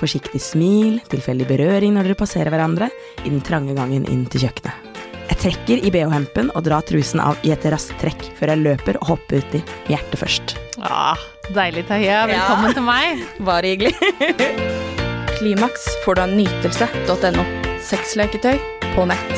Forsiktig smil, tilfeldig berøring når dere passerer hverandre i den trange gangen inn til kjøkkenet. Jeg trekker i BH-hempen og drar trusen av i et raskt trekk før jeg løper og hopper uti med hjertet først. Deilig, Tahia. Velkommen til meg. Bare hyggelig. Klimaks får du av nytelse.no. Sexleketøy på nett.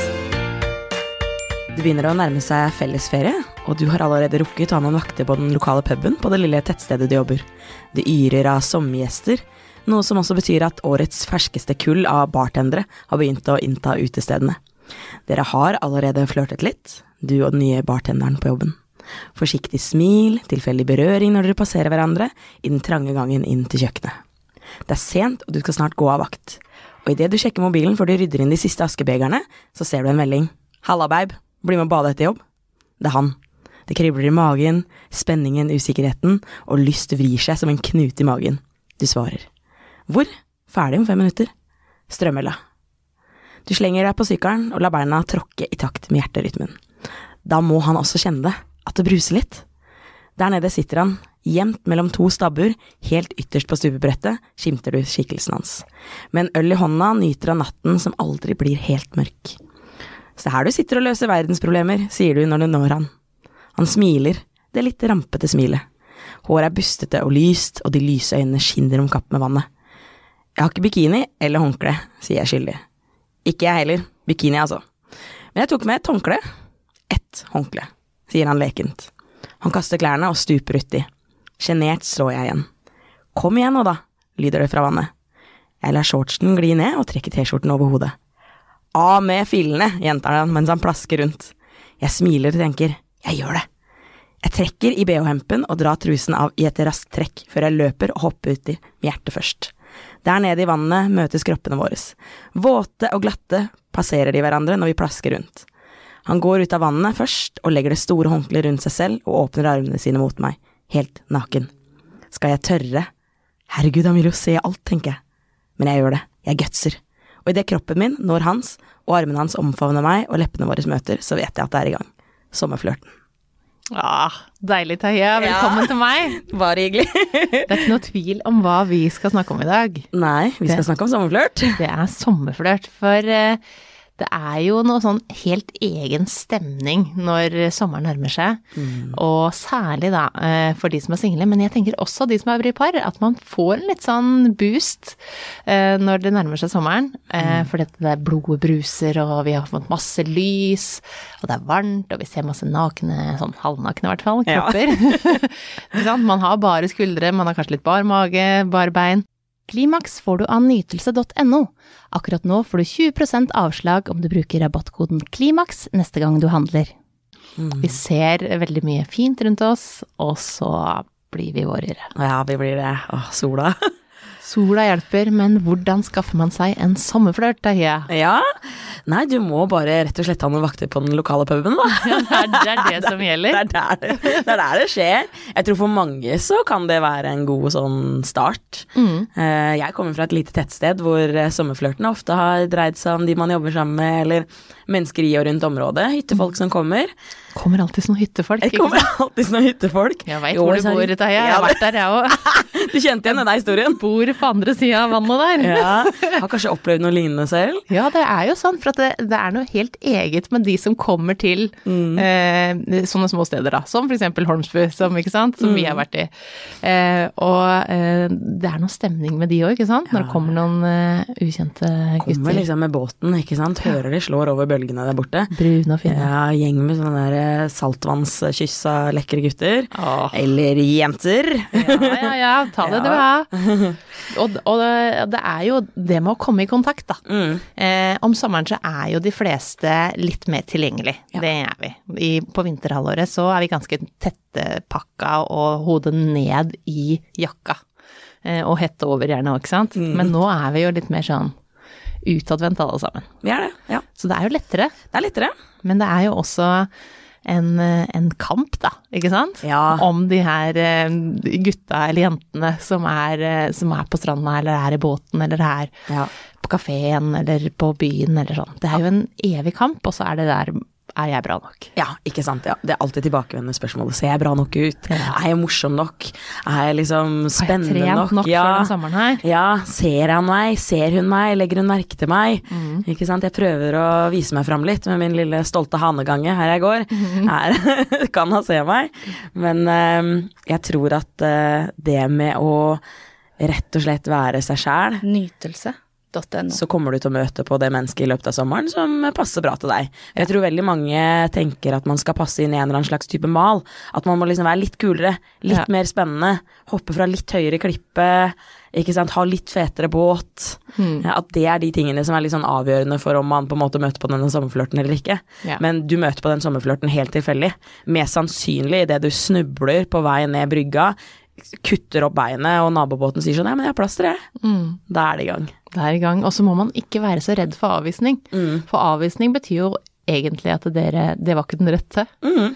Det begynner å nærme seg fellesferie, og du har allerede rukket å ha noen vakter på den lokale puben på det lille tettstedet du jobber. Det yrer av sommergjester, noe som også betyr at årets ferskeste kull av bartendere har begynt å innta utestedene. Dere har allerede flørtet litt, du og den nye bartenderen på jobben. Forsiktig smil, tilfeldig berøring når dere passerer hverandre i den trange gangen inn til kjøkkenet. Det er sent, og du skal snart gå av vakt. Og i det du sjekker mobilen før du rydder inn de siste askebegerne, så ser du en melding. Halla, babe. Bli med å bade etter jobb. Det er han. Det kribler i magen, spenningen, usikkerheten, og lyst vrir seg som en knut i magen. Du svarer. Hvor? Ferdig om 5 minutter. Strømmela. Du slenger deg på sykkelen og lar beina tråkke i takt med hjerterytmen. Da må han også kjenne det, at det bruser litt. Der nede sitter han, gjemt mellom 2 stabbur, helt ytterst på stupebrettet, skimter du skikkelsen hans. Med en øl i hånda nyter han natten som aldri blir helt mørk. Så her du sitter og løser verdensproblemer, sier du når du når han. Han smiler, det litt rampete smilet. Håret bustete og lyst, og de lyse øynene skinner om kapp med vannet. Jeg har ikke bikini eller håndkle, sier jeg skyldig. Ikke jeg heller, bikini altså. Men jeg tok med et håndkle. Et håndkle, sier han lekent. Han kaster klærne og stuper uti. Genert slår jeg igjen. Kom igjen nå da, lyder det fra vannet. Jeg lar shortsen gli ned og trekker t-skjorten over hodet. Av med filene, gjentar han mens han plasker rundt. Jeg smiler og tenker, jeg gjør det. Jeg trekker i BH-hempen og drar trusen av i et raskt trekk før jeg løper og hopper uti med hjertet først. Der nede i vannet møtes kroppene våre. Våte og glatte passerer de hverandre når vi plasker rundt. Han går ut av vannet først og legger det store håndkleet rundt seg selv og åpner armene sine mot meg, helt naken. Skal jeg tørre? Herregud, han vil jo se alt, tenker jeg. Men jeg gjør det, jeg gutser. Og i det kroppen min når hans, og armene hans omfavner meg, og leppene våre møter, så vet jeg at det er i gang. Sommerflørten. Deilig, Tahia. Velkommen til meg. Bare hyggelig. Det er ikke noe tvil om hva vi skal snakke om i dag. Nei, vi skal snakke om sommerflørt. Det er sommerflørt, for det er jo noe sånn helt egen stemning når sommeren nærmer seg, og særlig da for de som er single, men jeg tenker også de som er i par, at man får en litt sånn boost når det nærmer seg sommeren, for det er blodet bruser, og vi har fått masse lys, og det er varmt, og vi ser masse nakne, sånn halvnakne i hvert fall, kropper. Ja. Man har bare skuldre, man har kanskje litt bar mage, bar bein. Klimaks får du av nytelse.no. Akkurat nå får du 20% avslag om du bruker rabattkoden Klimaks neste gang du handler. Vi ser veldig mye fint rundt oss, og så blir vi vårere. Ja, vi blir det. Sola. Sola hjelper, men hvordan skaffer man seg en sommerflørt, Tahia? Ja, nei, du må bare rett og slett ha noen vakter på den lokale puben, da. Ja, det er det som gjelder. Det er der det skjer. Jeg tror for mange så kan det være en god sånn start. Jeg kommer fra et lite tettsted hvor sommerflørtene ofte har dreid seg om de man jobber sammen med, eller mennesker i og rundt området, hyttefolk som kommer. Kommer alltid sånne hyttefolk, ikke sant? Det kommer alltid sånne hyttefolk. Jeg vet hvor du bor, Tahia. Jeg har vært der, jeg også. Du kjente igjen denne historien. Bor på andre siden av vannet der. Ja, har kanskje opplevd noe lignende selv? Ja, det er jo sånn, for at det er noe helt eget med de som kommer til sånne små steder da, som for eksempel Holmsbu, som vi har vært i. Og det er noe stemning med de også, ikke sant? Når det kommer noen ukjente gutter. Kommer liksom med båten, ikke sant? Hører de slår over bølgene der borte. Brune og fine. Ja, gjeng med sånne der saltvannskyssa lekre gutter. Eller jenter. Ja, ta det du har. Og det er jo det med å komme i kontakt da. Om sommeren så er jo de fleste litt mer tilgjengelig. Ja. Det er vi. På vinterhalvåret så er vi ganske tette pakka og hodet ned i jakka. Og hette over gjerne, ikke sant? Men nå er vi jo litt mer sånn utadvendt alle sammen. Vi er det, ja. Så det er jo lettere. Det er lettere. Men det er jo også en kamp da, ikke sant? Ja. Om de her gutta eller jentene som er på stranda, eller er i båten, eller er på kaféen, eller på byen, eller sånn. Det er jo en evig kamp, og så er det der jeg bra nok? Ja, ikke sant, ja. Det er alltid tilbakevendende spørsmål. Ser jeg bra nok ut? Ja. Er jeg morsom nok? Er jeg liksom spennende Har jeg nok? trent nok for den sommeren her? Ja, ser han meg? Ser hun meg? Legger hun merke til meg? Ikke sant, jeg prøver å vise meg frem litt med min lille stolte hanegange her jeg går. Her kan han se meg. Men jeg tror at det med å rett og slett være seg selv, Nytelse.no. så kommer du til å møte på det mennesket i løpet av sommeren som passer bra til deg. Jeg tror veldig mange tenker at man skal passe inn i en eller annen slags type mal. At man må liksom være litt kulere, litt mer spennende, hoppe fra litt høyere klippe, ikke sant, ha litt fetere båt. At det er de tingene som er litt sånn avgjørende for om man på en måte møter på denne sommerflørten eller ikke. Ja. Men du møter på den sommerflørten helt tilfeldig. Mest sannsynlig i det du snubler på vei ned brygga, kutter opp beinet, og nabobåten sier sånn, ja, men jeg har plass til det. Da er det i gang. Det er i gang. Og så må man ikke være så redd for avvisning. For avvisning betyr jo egentlig at det var ikke den rette.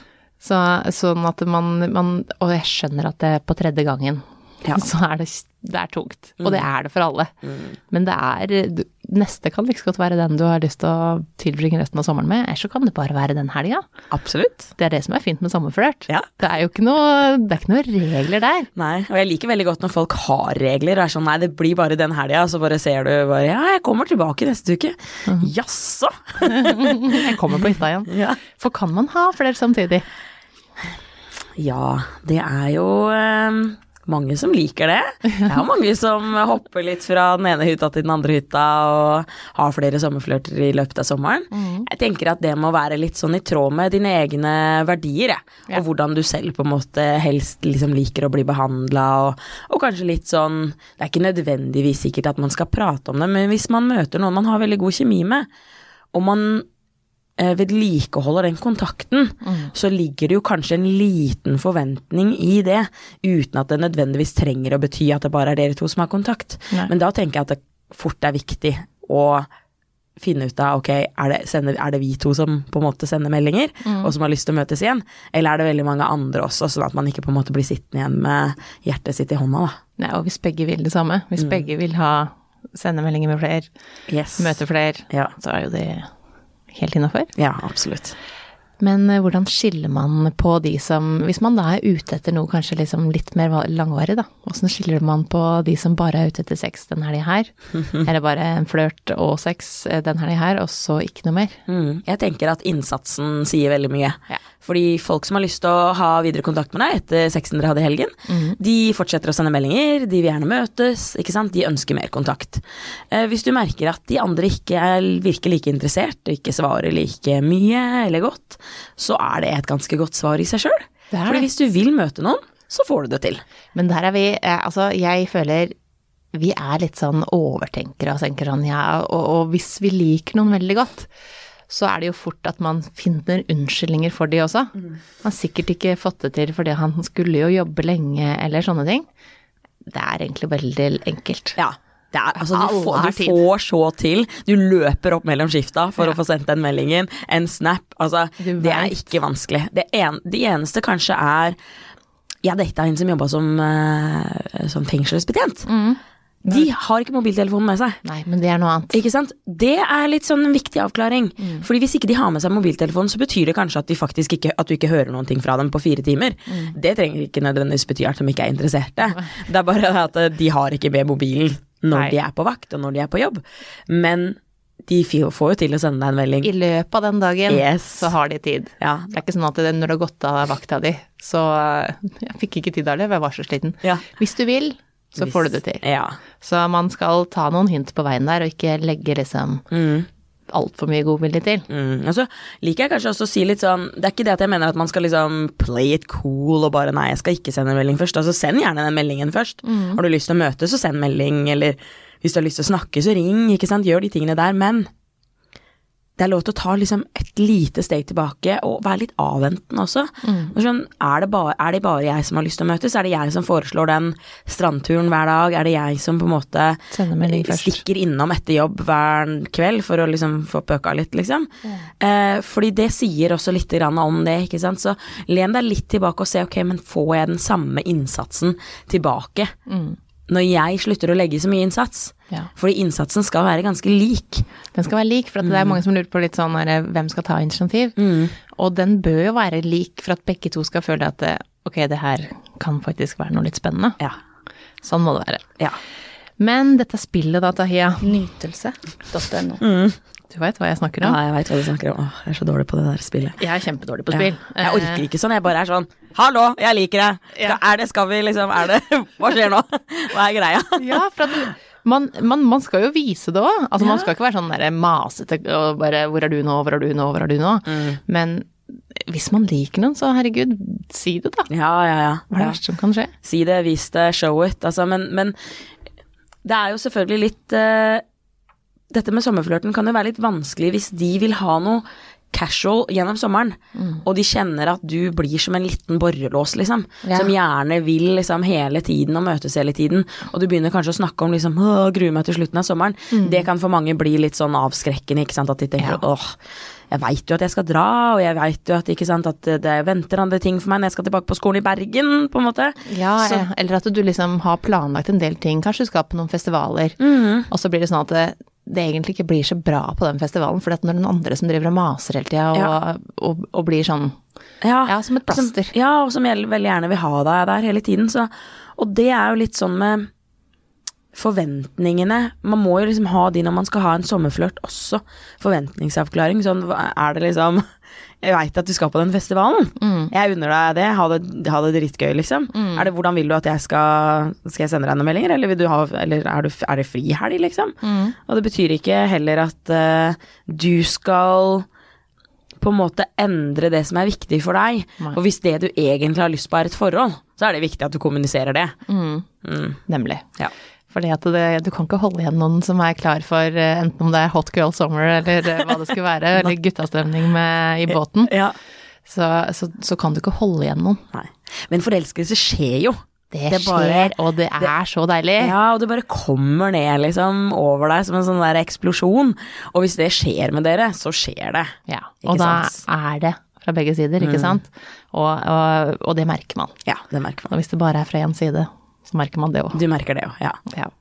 Sånn at man og jeg skjønner at det på tredje gangen, så er det er tungt. Og det er det for alle. Men neste kan like godt være den du har lyst til å tilbringe resten av sommeren med, eller så kan det bare være den helga. Absolutt. Det er det som er fint med sommerflørt. Ja. Det er jo ikke noe regler der. Nei, og jeg liker veldig godt når folk har regler, og er sånn, nei, det blir bare den helga, så bare ser du bare, ja, jeg kommer tilbake neste uke. Jaså? Jeg kommer på hytta igjen. Ja. For kan man ha flere samtidig? Ja, det er jo mange som liker det. Det er mange som hopper litt fra den ene hytta til den andre hytta og har flere sommerflørter i løpet av sommeren. Jeg tenker at det må være litt sånn i tråd med dine egne verdier, og hvordan du selv på en måte helst liksom liker å bli behandlet, og kanskje litt sånn, det er ikke nødvendigvis sikkert at man skal prate om det, men hvis man møter noen man har veldig god kjemi med, og man vedlikeholder den kontakten, så ligger det jo kanskje en liten forventning i det, uten at det nødvendigvis trenger å bety at det bare er dere to som har kontakt. Nei. Men da tenker jeg at det fort er viktig å finne ut av, ok, er det vi to som på en måte sender meldinger, og som har lyst til å møtes igjen, eller er det veldig mange andre også, sånn at man ikke på en måte blir sittende igjen med hjertet sitt i hånda da. Nei, og hvis begge vil det samme, hvis begge vil sende meldinger med flere, møte flere, så er jo det helt innenfor. Ja, absolutt. Men hvordan skiller man på de som, hvis man da er ute etter noe kanskje liksom litt mer langvarig da, hvordan skiller man på de som bare er ute etter sex den helgen her, eller bare en flørt og sex den helgen her, og så ikke noe mer? Jeg tenker at innsatsen sier veldig mye. Fordi folk som har lyst til å ha videre kontakt med deg etter sexen dere hadde i helgen, de fortsetter å sende meldinger, de vil gjerne møtes, ikke sant? De ønsker mer kontakt. Hvis du merker at de andre ikke virker like interessert, og ikke svarer like mye eller godt, så er det et ganske godt svar i seg selv. Fordi hvis du vil møte noen, så får du det til. Men der er vi, altså jeg føler vi er litt sånn overtenkere og tenker sånn, og hvis vi liker noen veldig godt, så er det jo fort at man finner unnskyldninger for de også. Man har sikkert ikke fått det til fordi han skulle jo jobbe lenge eller sånne ting. Det er egentlig veldig enkelt. Ja. Det er, altså, du får så til, du løper opp mellom skifta for å få sendt den meldingen, en snap, altså det er ikke vanskelig. Det eneste kanskje er, jeg datet en som jobbet som fengselsbetjent. De har ikke mobiltelefonen med seg. Nei, men det er noe annet. Ikke sant? Det er litt sånn en viktig avklaring. Fordi hvis ikke de har med seg mobiltelefonen, så betyr det kanskje at du ikke hører noen ting fra dem på 4 timer. Det trenger ikke nødvendigvis bety at de ikke er interesserte. Det er bare at de har ikke med mobilen når de er på vakt og når de er på jobb. Men de får jo til å sende deg en melding. I løpet av den dagen så har de tid. Ja. Det er ikke sånn at når du har gått av vakta di, så jeg fikk ikke tid av det, jeg var så sliten. Hvis du vil, så får du det til. Så man skal ta noen hint på veien der, og ikke legge liksom alt for mye godvilje til. Og så liker jeg kanskje også å si litt sånn, det er ikke det at jeg mener at man skal liksom play it cool, og bare nei, jeg skal ikke sende en melding først, altså send gjerne den meldingen først. Har du lyst til å møte, så send melding, eller hvis du har lyst til å snakke, så ring, ikke sant, gjør de tingene der, men det er lov til å ta liksom et lite steg tilbake og være litt avventende også. Og sånn, er det bare jeg som har lyst til å møtes? Er det jeg som foreslår den strandturen hver dag? Er det jeg som på en måte stikker innom etter jobb hver kveld for å liksom få pøka litt, liksom? Fordi det sier også litt grann om det, ikke sant? Så len deg litt tilbake og se, ok, men får jeg den samme innsatsen tilbake når jeg slutter å legge så mye innsats. Ja. Fordi innsatsen skal være ganske lik. Den skal være lik, for at det er mange som lurer på litt sånn hvem skal ta initiativ. Og den bør jo være lik for at begge to skal føle at ok, det her kan faktisk være noe litt spennende. Ja. Sånn må det være. Ja. Men dette spillet da, Tahia. Nytelse.no. Du vet hva jeg snakker om? Ja, jeg vet hva du snakker om. Jeg er så dårlig på det der spillet. Jeg er kjempedårlig på spill. Ja. Jeg orker ikke sånn, jeg bare er sånn, hallo, jeg liker det. Skal vi liksom, hva skjer nå? Hva er greia? Ja, for at man skal jo vise det også. Altså man skal ikke være sånn der masete og bare, hvor er du nå, hvor er du nå, hvor er du nå? Men hvis man liker noen, så herregud, si det da. Ja. Hva er det verste som kan skje? Si det, vis det, show it. Altså, men det er jo selvfølgelig litt dette med sommerflørten kan jo være litt vanskelig hvis de vil ha noe casual gjennom sommeren, og de kjenner at du blir som en liten borrelås, liksom, som gjerne vil liksom hele tiden og møtes hele tiden, og du begynner kanskje å snakke om liksom, gruer meg til slutten av sommeren. Det kan for mange bli litt sånn avskrekkende, ikke sant, at de tenker, jeg vet jo at jeg skal dra, og jeg vet jo at, ikke sant, at det venter andre ting for meg når jeg skal tilbake på skolen i Bergen, på en måte. Ja, eller at du liksom har planlagt en del ting, kanskje du skal på noen festivaler, og så blir det sånn at det egentlig ikke blir så bra på den festivalen, for det er noen andre som driver og maser hele tiden, og blir sånn, som et plaster. Og som veldig gjerne vil ha deg der hele tiden, så, og det er jo litt sånn med forventningene, man må jo liksom ha de når man skal ha en sommerflørt også, forventningsavklaring, sånn, er det liksom, jeg vet at du skal på den festivalen, jeg unner deg det, ha det dritgøy liksom, er det, hvordan vil du at jeg skal jeg sende deg noen meldinger, eller, vil du ha, eller er det frihelg liksom, og det betyr ikke heller at du skal på en måte endre det som er viktig for deg, og hvis det du egentlig har lyst på er et forhold, så er det viktig at du kommuniserer det. Nemlig. Ja. Fordi at du kan ikke holde igjen noen som er klar for enten om det er hot girl summer eller hva det skal være, eller guttastemning i båten. Så kan du ikke holde igjen noen. Nei. Men forelskelse skjer jo. Det skjer, og det er så deilig. Ja, og det bare kommer ned liksom over deg som en sånn der eksplosjon. Og hvis det skjer med dere, så skjer det. Ja, og da er det fra begge sider, ikke sant? Og det merker man. Ja, det merker man. Og hvis det bare er fra en side, så merker man det også. Du merker det også, ja.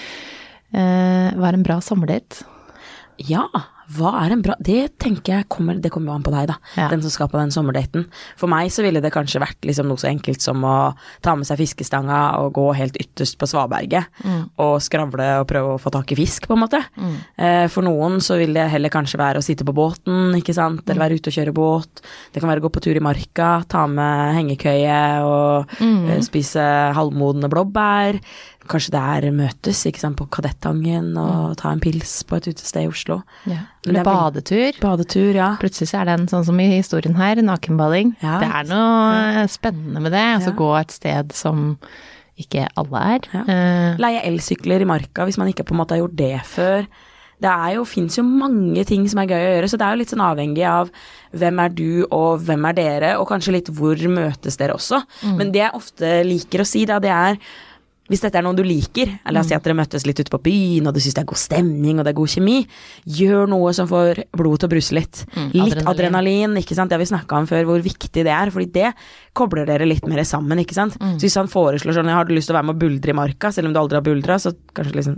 Hva er en bra sommerdate? Ja, hva er en bra, det tenker jeg det kommer jo an på deg da, den som skal på den sommerdaten. For meg så ville det kanskje vært liksom noe så enkelt som å ta med seg fiskestanga og gå helt ytterst på Svaberget og skravle og prøve å få tak i fisk på en måte. For noen så vil det heller kanskje være å sitte på båten, ikke sant, eller være ute og kjøre båt. Det kan være å gå på tur i marka, ta med hengekøye og spise halvmodne blåbær. Kanskje det møtes, ikke sant, på Kadettangen og ta en pils på et utested i Oslo. Ja. Eller badetur. Badetur, ja. Plutselig så det en sånn som i historien her, nakenbading. Ja, det noe spennende med det, altså gå et sted som ikke alle Leie elsykler i marka hvis man ikke på en måte har gjort det før. Det finnes jo mange ting som gøy å gjøre, så det jo litt sånn avhengig av hvem du og hvem dere, og kanskje litt hvor møtes dere også. Men det jeg ofte liker å si da, det hvis dette noe du liker, eller la oss si at dere møttes litt ute på byen, og du synes det god stemning, og det god kjemi, gjør noe som får blodet til å bruse litt. Litt adrenalin, ikke sant? Det har vi snakket om før, hvor viktig det fordi det kobler dere litt mer sammen, ikke sant? Så hvis han foreslår sånn, har du lyst til å være med og buldre i marka, selv om du aldri har buldret, så kanskje liksom,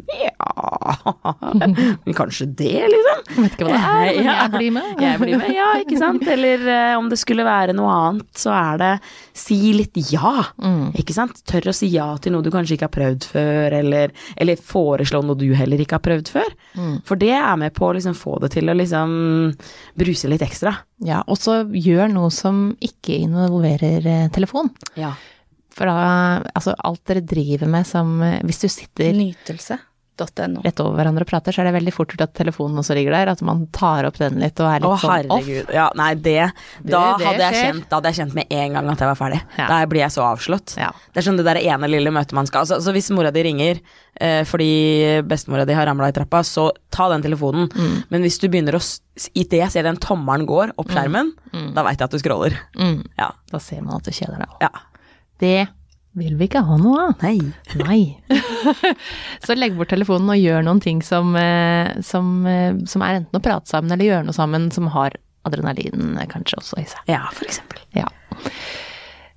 men kanskje det, liksom? Jeg vet ikke hva det men jeg blir med. Jeg blir med, ja, ikke sant? Eller om det skulle være noe annet, så det si litt ja, ikke sant? Tør å si ja til noe du kanskje ikke har prøvd før, eller foreslå noe du heller ikke har prøvd før. For det med på å liksom få det til å liksom bruse litt ekstra. Ja, og så gjør noe som ikke involverer telefon. Ja. For da, altså alt dere driver med som, hvis du sitter Nytelse.no rett over hverandre og prater, så det veldig fort gjort at telefonen også ligger der, at man tar opp den litt og litt sånn off. Ja, nei, da hadde jeg kjent med en gang at jeg var ferdig. Ja. Da blir jeg så avslått. Ja. Det sånn det der ene lille møtet man skal, altså hvis mora di ringer, fordi bestemora di har ramlet i trappa, så ta den telefonen. Men hvis du begynner i det jeg ser den tommelen går opp skjermen, da vet jeg at du scroller. Ja. Da ser man at du kjeder deg. Ja. Det vil vi ikke ha noe av. Nei. Så legg bort telefonen og gjør noen ting som enten å prate sammen, eller gjøre noe sammen som har adrenalin kanskje også i seg. Ja, for eksempel. Ja.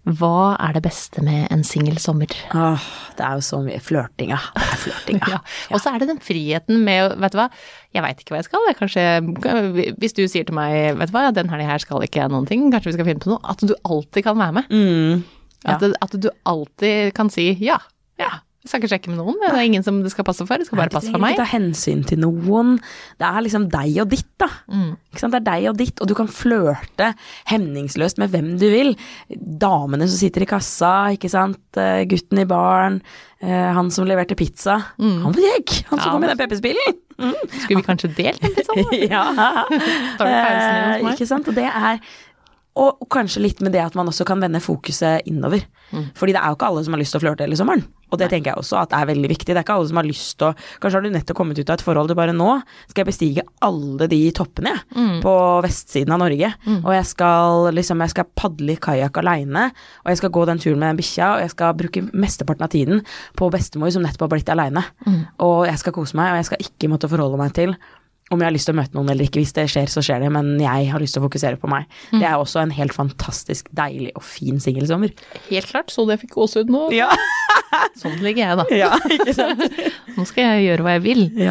Hva det beste med en singel sommer? Det jo så mye flørting, ja. Det flørting, ja. Og så det den friheten med, vet du hva, jeg vet ikke hva jeg skal, kanskje, hvis du sier til meg, vet du hva, den her skal ikke noen ting, kanskje vi skal finne på noe, at du alltid kan være med. At du alltid kan si, ja. Jeg skal ikke sjekke med noen, det ingen som det skal passe for, det skal bare passe for meg. Du trenger ikke ta hensyn til noen, det liksom deg og ditt da. Ikke sant? Det deg og ditt, og du kan flørte hemningsløst med hvem du vil. Damene som sitter i kassa, ikke sant? Gutten i baren, han som leverte pizza. Han var jeg, han som kom i den pepperspillen. Skulle vi kanskje delt en pizza? Ja. Tar du pausen hos meg? Ikke sant? Og det og kanskje litt med det at man også kan vende fokuset innover. Fordi det jo ikke alle som har lyst til å flørte hele sommeren. Og det tenker jeg også at veldig viktig. Det ikke alle som har lyst til å... Kanskje har du nettopp kommet ut av et forhold, du bare nå skal jeg bestige alle de toppene på vestsiden av Norge. Og jeg skal paddle i kajak alene, og jeg skal gå den turen med en bikkja, og jeg skal bruke mesteparten av tiden på bestemor som nettopp har blitt alene. Og jeg skal kose meg, og jeg skal ikke måtte forholde meg til om jeg har lyst til å møte noen eller ikke. Hvis det skjer, så skjer det, men jeg har lyst til å fokusere på meg. Det også en helt fantastisk deilig og fin singelsommer. Helt klart, så det fikk gåsehud nå. Ja. Sånn ligger jeg da. Ja, ikke sant? Nå skal jeg gjøre hva jeg vil. Ja.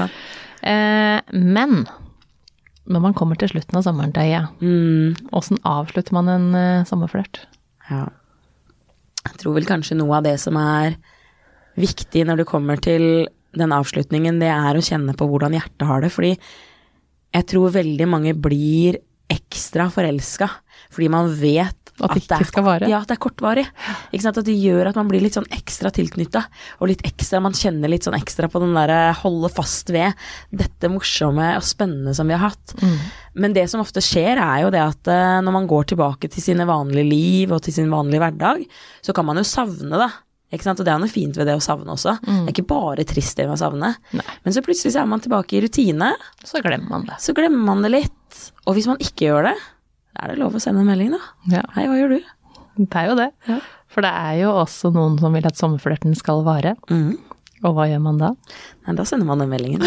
Men når man kommer til slutten av sommeren, Deia, hvordan avslutter man en sommerflørt? Ja. Jeg tror vel kanskje noe av det som viktig når du kommer til den avslutningen, det å kjenne på hvordan hjertet har det, fordi jeg tror veldig mange blir ekstra forelsket, fordi man vet at det skal vare. Ja, at det kortvarig. Ikke sant? At det gjør at man blir litt sånn ekstra tilknyttet, og litt ekstra, man kjenner litt sånn ekstra på den der holde fast ved dette morsomme og spennende som vi har hatt. Men det som ofte skjer jo det at når man går tilbake til sine vanlige liv og til sin vanlige hverdag, så kan man jo savne det. Ikke sant? Og det noe fint ved det å savne også. Det ikke bare trist det med å savne. Nei. Men så plutselig så man tilbake i rutine. Så glemmer man det. Så glemmer man det litt. Og hvis man ikke gjør det, da det lov å sende en melding da. Ja. Hei, hva gjør du? Det jo det. Ja. For det jo også noen som vil at sommerflørten skal vare. Og hva gjør man da? Nei, da sender man den meldingen.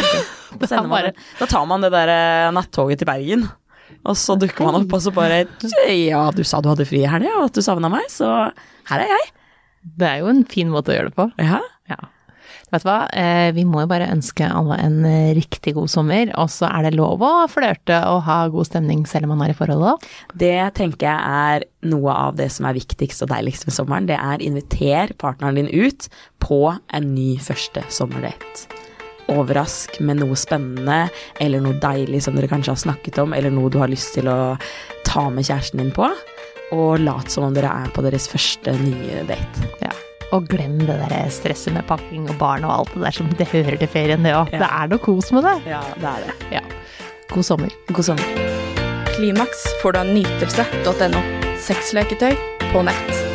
Da tar man det der nattoget til Bergen. Og så dukker man opp og så bare, ja, du sa du hadde fri her det, og at du savnet meg, så her jeg. Det jo en fin måte å gjøre det på. Ja. Vet du hva, vi må jo bare ønske alle en riktig god sommer, og så det lov å flørte og ha god stemning selv om man i forholdet. Det tenker jeg noe av det som viktigst og deiligst med sommeren, det inviter partneren din ut på en ny første sommerdate. Overrask med noe spennende, eller noe deilig som dere kanskje har snakket om, eller noe du har lyst til å ta med kjæresten din på. Og lat som om dere på deres første nye date. Ja, og glem det der stresset med pakking og barn og alt det der som det hører til ferien det også. Ja. Det noe kos med det. Ja, det det. Ja. God sommer. God sommer. Klimaks får du av nytelse.no. Sexleketøy på nett.